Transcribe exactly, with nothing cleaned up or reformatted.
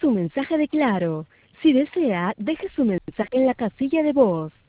su mensaje de Claro. Si desea, deje su mensaje en la casilla de voz.